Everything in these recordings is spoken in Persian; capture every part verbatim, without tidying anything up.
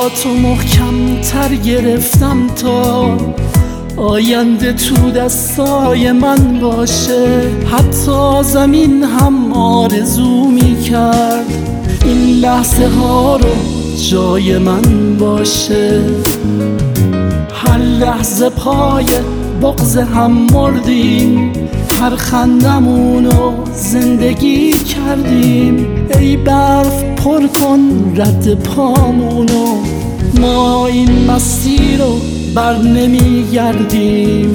تو محکم تر گرفتم تا آینده تو دستای من باشه. حتی زمین هم آرزو می کرد این لحظه ها رو جای من باشه. هر لحظه پای بغض هم مردیم، هر خندمونو زندگی کردیم. ای برف پر کن رد پامونو، ما این مسیر رو بر نمی گردیم.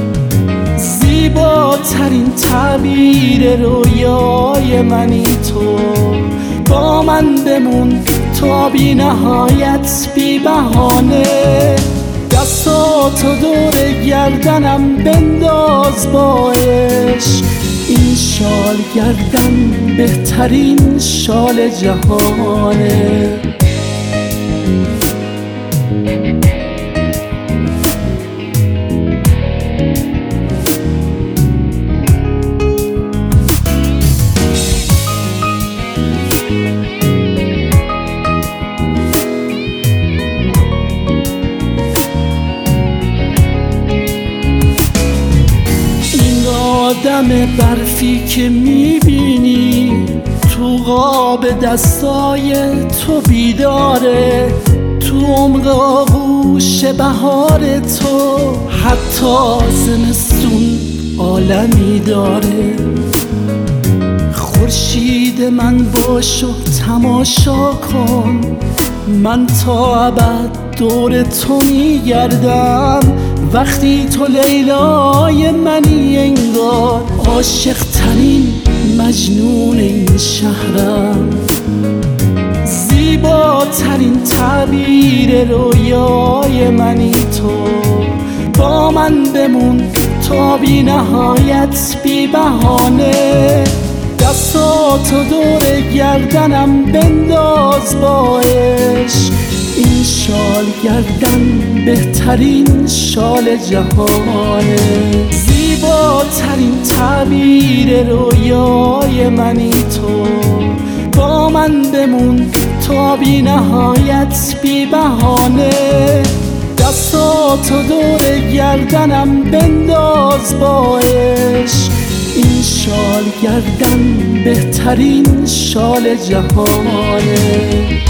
زیباترین تعبیر رویای منی تو، با من بمون تا بی نهایت بی بهانه. دستاتو دور گردنم بنداز با عشق، این شال گردن بهترین شال جهانه. آدم برفی که میبینی تو قاب دستای تو بیداره، تو عمق آغوش بهار تو حتی زمستون عالمی داره. خورشید من باش و تماشا کن، من تا ابد دور تو میگردم. وقتی تو لیلای منی انگار عاشق ترین مجنون این شهرم. زیباترین تعبیر رویای منی تو، با من بمون تا بی نهایت بی بهانه. دستاتو دور گردنم بنداز با عشق، این شال گردن بهترین شال جهانه. زیباترین تعبیر رویای منی تو، با من بمون تا بی نهایت بی بهانه. دستاتو دور گردنم بنداز با عشق، این شال گردن بهترین شال جهانه.